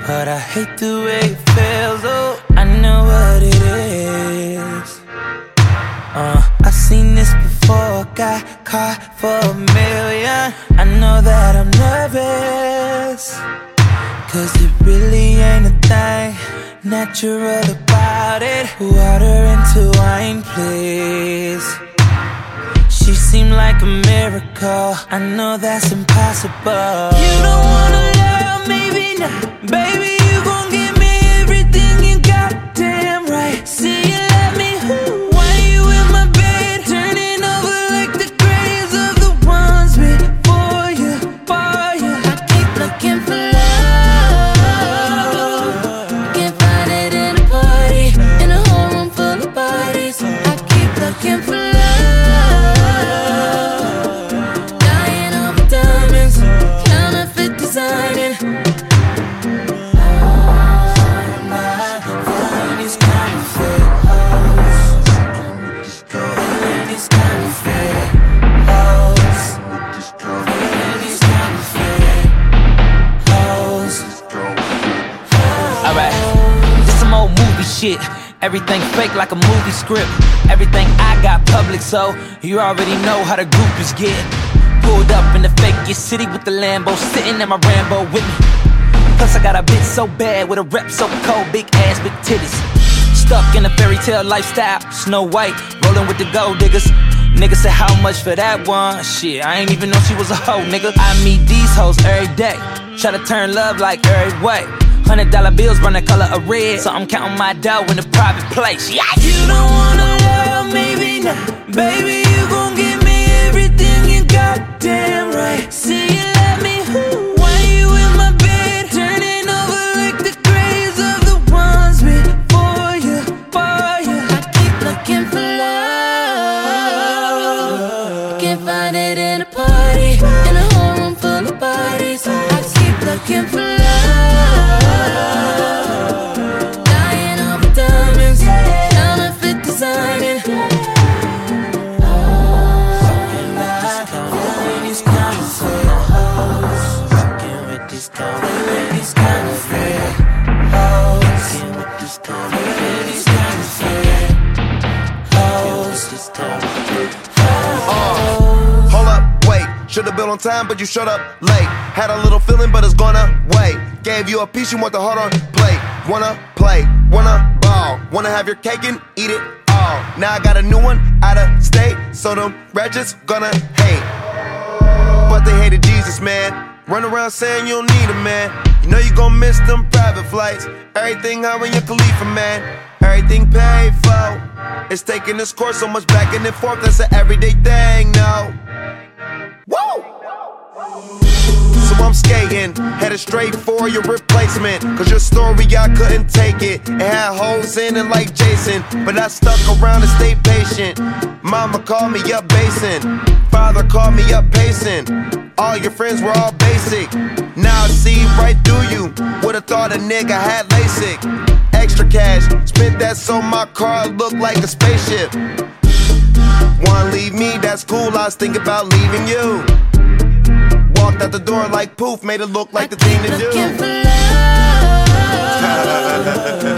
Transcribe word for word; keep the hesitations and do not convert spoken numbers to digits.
but I hate the way it feels. Oh, I know what it is. Uh, I've seen this before, got caught for a million. I know that I'm nervous, cause it really ain't a thing natural about it. Water into wine, please. She seemed like a miracle, I know that's impossible. You don't wanna love, maybe not. Baby, you gon' give me everything you got, damn right. See you let me, who? Why you in my bed? Turning over like the graves of the ones before you, for you. I keep looking for love, can't find it in a party, in a whole room full of bodies. I keep looking for love, dying over diamonds, counterfeit designing. Shit, everything fake like a movie script. Everything I got public, so you already know how the groupies get. Pulled up in the fakest city with the Lambo, sitting in my Rambo with me. Plus I got a bitch so bad with a rep so cold, big ass, big titties. Stuck in a fairy tale lifestyle, Snow White, rolling with the gold diggers. Nigga said how much for that one? Shit, I ain't even know she was a hoe, nigga. I meet these hoes every day, try to turn love like every way. Hundred dollar bills run the color of red, so I'm counting my dough in a private place. Yeah. You don't wanna love, maybe not. Baby, you gon' give me everything you got, damn right. See you let me, who? Why you in my bed? Turning over like the graves of the ones before you, for you. I keep looking for love, can't find it in a party, in a whole room full of bodies. I keep looking for love, dying over diamonds, counterfeit designing. Fucking with these counterfeit hoes, fucking with these counterfeit, these counterfeit hoes, fucking with these counterfeit, these counterfeit hoes, these counterfeit hoes. Hold up, wait. Should've been on time, but you showed up late. Had a little feeling, but it's gonna wait. Gave you a piece, you want the heart on plate. Wanna play, wanna ball, wanna have your cake and eat it all. Now I got a new one out of state, so them ratchets gonna hate. But they hated Jesus, man. Run around saying you don't need a man. You know you gon' miss them private flights. Everything high when you're Khalifa, man. Everything paid for. It's taking this course so much back and forth, that's an everyday thing, no. Woo! So I'm skating, headed straight for your replacement. Cause your story, I couldn't take it. It had holes in it like Jason, but I stuck around and stayed patient. Mama called me up basing, father called me up pacing. All your friends were all basic. Now I see right through you. Would've thought a nigga had LASIK. Extra cash, spent that so my car looked like a spaceship. Wanna leave me, that's cool, I was thinking about leaving you. Walked out the door like poof, made it look like the thing to do. Looking for love,